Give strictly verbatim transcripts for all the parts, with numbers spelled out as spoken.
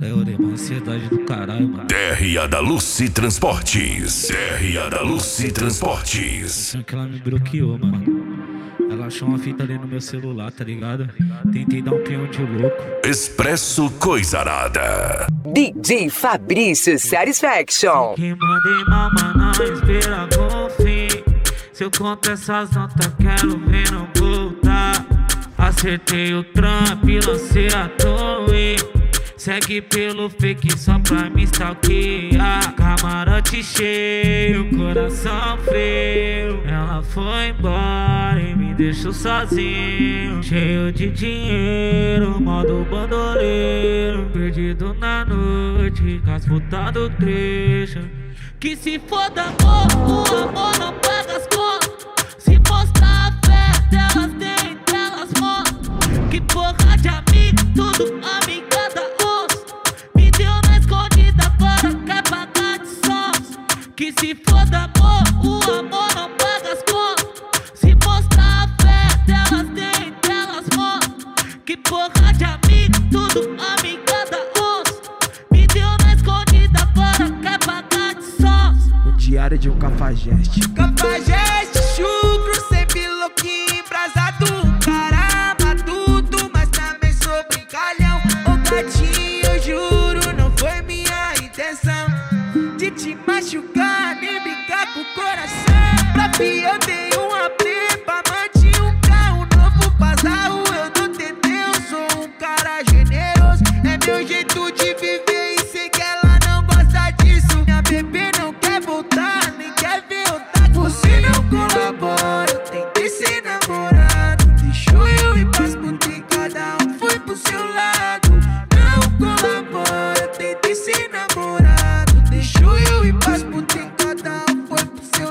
É uma ansiedade do caralho, mano. D R A da Lucy Transportes. D R A da Lucy Transportes. Que ela me bloqueou, mano. Ela achou uma fita ali no meu celular, tá ligado? Tentei dar um peão de louco. Expresso Coisarada. D J Fabrício Satisfaction. Que mandei mamar na espera com fim. Se eu conto essas notas, quero ver não voltar. Acertei o trampo e lancei a torre. Segue pelo fake só pra me stalkear. Camarote cheio, coração frio. Ela foi embora e me deixou sozinho. Cheio de dinheiro, modo bandoleiro. Perdido na noite, com as putas do trecho. Que se foda amor, o amor não paga as contas. Se mostrar a fé delas, tem delas mostram. Que porra de amigo, tudo amigada osso. Me deu na escondida, agora quer pagar de sons. Que se foda amor, o amor não paga as contas. Se mostrar a fé delas, tem delas mostram. Que porra de amigo, tudo amigada osso. Me deu na escondida, agora quer pagar de sons. O diário de um cafajeste. Cafajeste, chucro, sempre louquinho, embrasado. Caramba, tudo, mas também sou brincalhão. Ô gatinho, eu juro, não foi minha intenção de te machucar, nem brincar com o coração. Pra fi eu dei uma prepa, mantinha um carro novo pasado. Eu dou T T, eu sou um cara generoso. É meu jeito de viver e sei que ela não gosta disso. Minha bebê não quer voltar, nem quer ver eu tá com você. Não colabora, eu tentei ser namorado. Deixou eu ir pras putas, cada um foi pro seu lado. Não colabora, eu tentei ser namorado. Deixou eu ir pras putas, cada um foi pro seu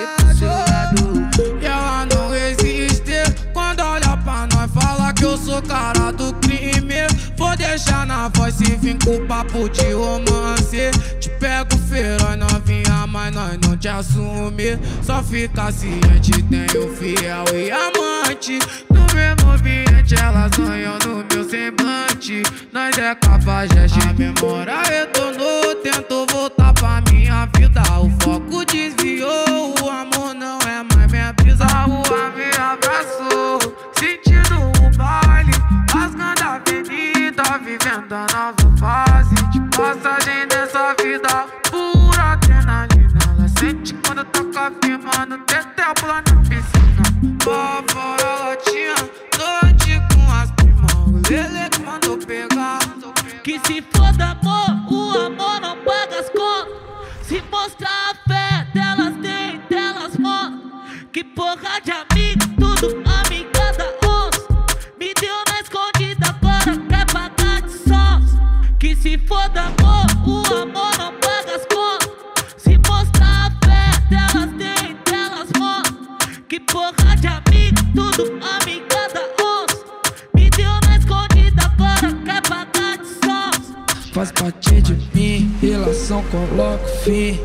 lado. E ela não resiste quando olha pra nós, fala que eu sou cara do crime. Vou deixar na voz se vir com papo de romance. Te pego feroz, novinha, mas nós não te assume. Só fica ciente, tenho fiel e amante. No mesmo ambiente, elas sonham no meu semblante. Nós é cafajeste, a memória retornou. Tento voltar pra minha vida, o foco desviou. O amor não é mais minha brisa, o ar me abraçou. Sentindo o baile, rasgando a avenida, vivendo a nova fase de passagem dessa vida. Pura adrenalina, ela sente quando toca firmando. Tetel pula na piscina, pra fora ela tinha noite com as primas. O Lele que mandou pegar. Que se foda amor, o amor não paga as contas. Se mostrar a fé delas, tem delas mostram. Que porra de amigo, tudo amigada osso. Me deu na escondida, agora quer pagar de sons. Que se foda amor, o amor não paga as contas. Se mostrar a fé delas, tem delas mostram. Que porra de amigo, tudo amigada osso. Me deu na escondida, agora quer pagar de sons. Faz parte de mim, relação coloco fim.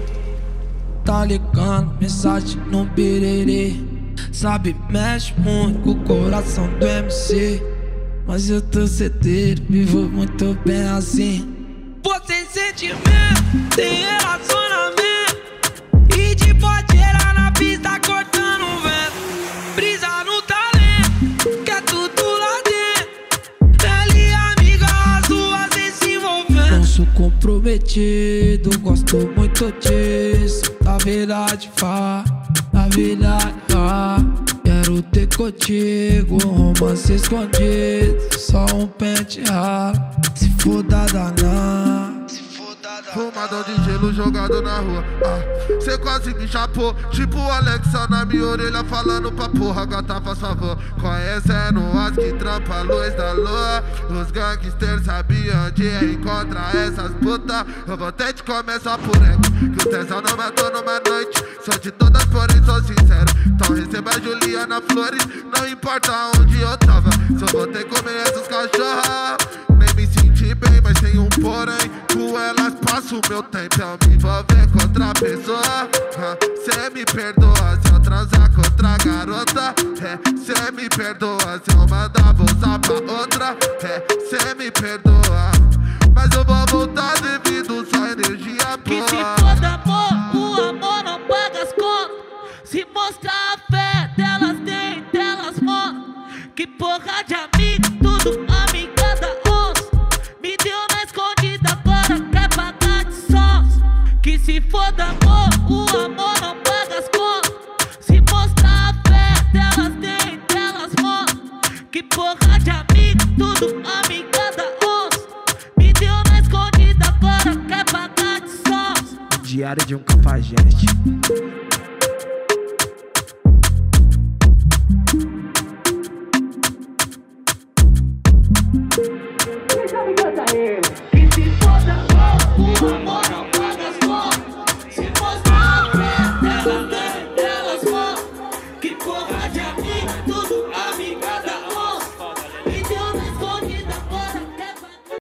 Tá ligando, mensagem no birerê. Sabe, mexe muito com o coração do M C. Mas eu tô certeiro, vivo muito bem assim. Pô, sem sentimento, tem relacionamento. E de podeira na pista cortando o vento. Brisa no talento, que é tudo lá dentro. Ela e amiga, as duas vêm se envolvendo. Não sou comprometido, gosto muito disso. Na verdade, vá, na verdade, vá. Quero ter contigo um romance escondido. Só um pente ralo, se for da daná. Fumador de gelo jogado na rua. Ah, cê quase me chapou. Tipo o Alexa na minha orelha falando pra porra. Gata, faz favor. Conhecendo as que trampa a luz da lua. Os gangsters sabiam onde encontrar essas putas. Eu vou ter te comer só por ego. Que o tesão não matou numa noite. Sou de todas, porém sou sincero. Então receba a Juliana Flores. Não importa onde eu tava. Só vou ter que comer essas cachorras. Nem me senti bem, mas tem um porém. Com elas passo o meu tempo, eu me envolver com outra pessoa. Cê me perdoa se eu transar com outra garota. Cê me perdoa se eu mandar vou usar pra outra. Cê me perdoa. mas eu vou voltar devido só energia Que se boa. foda amor, o amor não paga as contas. Se mostrar a fé delas tem, delas mostram. Que porra de amigo, tudo amiga da onça. Me deu na escondida, agora quer pagar de sócio. Que se foda amor, o amor não paga as contas. Se mostrar a fé delas tem, delas mostram. Que porra de amigo, tudo amiga da onça. Me deu na escondida, agora quer pagar de sócio. Diário de um cafajeste. Que se foda, o amor não